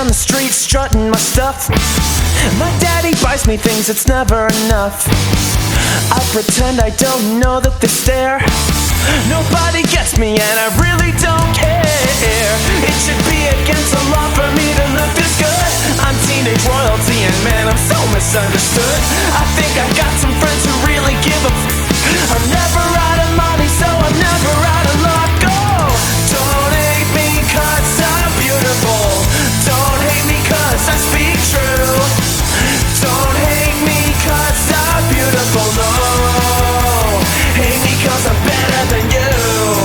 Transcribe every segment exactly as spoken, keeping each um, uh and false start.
down the street strutting my stuff. My daddy buys me things, it's never enough. I pretend I don't know that they stare. Nobody gets me and I really don't care. It should be against the law for me to look this good. I'm teenage royalty and man, I'm so misunderstood. I think I got some friends who really give a f***. I'm never out of money, so I'm never out of luck. Oh, don't hate me cause I'm beautiful. Don't hate me cause I speak true. Don't hate me cause I'm beautiful, no. Hate me cause I'm better than you.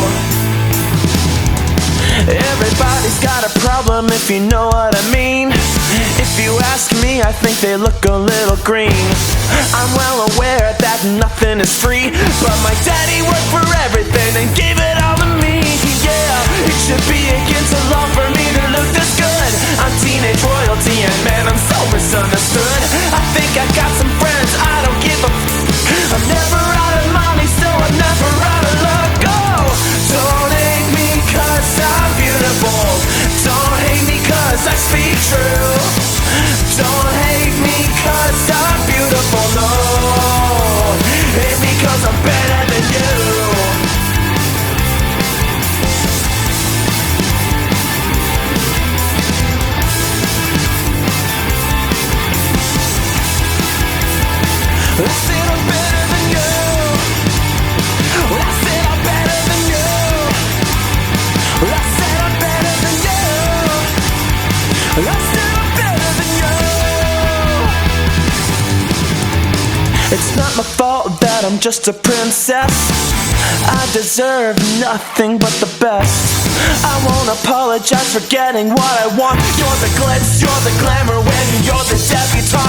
Everybody's got a problem if you know what I mean. If you ask me, I think they look a little green. I'm well aware that nothing is free, but my daddy worked for everything and gave it all to me. Yeah, it should be against the law for me to look this good. I'm teenage royalty and man, I'm so misunderstood. I think I got some friends, I don't give a f***. I'm never out of money, so I'm never out of luck. Oh, don't hate me cause I'm beautiful. Don't hate me cause I speak true. Don't hate me cause I'm beautiful, no. Hate me cause I'm better than you. I said I'm better than you. I said I'm better than you. I said I'm better than you. I said I'm better than you. It's not my fault that I'm just a princess. I deserve nothing but the best. I won't apologize for getting what I want. You're the glitz, you're the glamour when you're the debutante.